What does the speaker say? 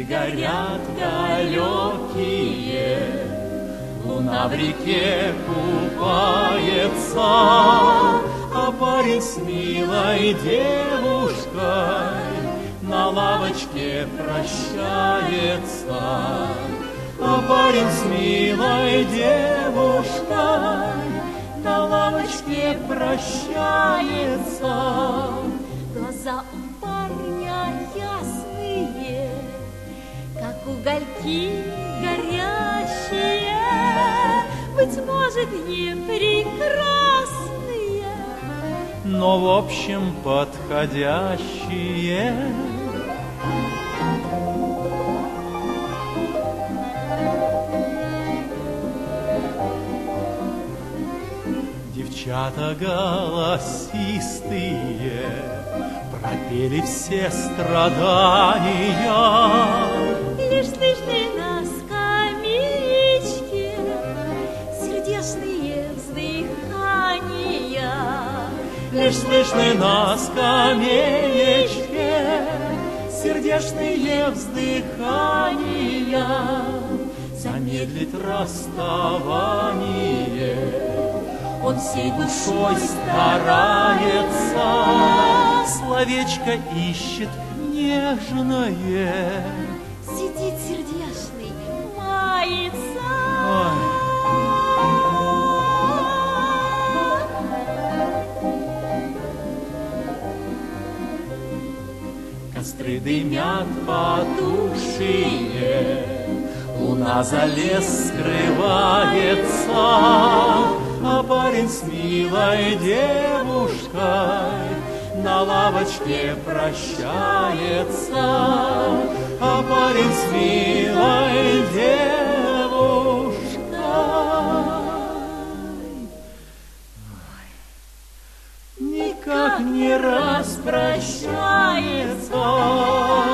Звезды горят далекие, луна в реке купается, а парень с милой девушкой на лавочке прощается. А парень с милой девушкой на лавочке прощается. Глаза у парня ясные, как угольки горящие, быть может, не прекрасные, но в общем подходящие. Девчата голосистые пропели все страдания. Лишь слышны на скамеечке сердечные вздыхания. Лишь слышны на скамеечке сердечные вздыхания. Замедлить расставание он всей душой старается, словечко ищет нежное. Сидит сердечный, мается. Костры дымят потухшие, луна за лес скрывается, а парень с милой девушкой на лавочке прощается. А парень с милой девушкой никак не распрощается.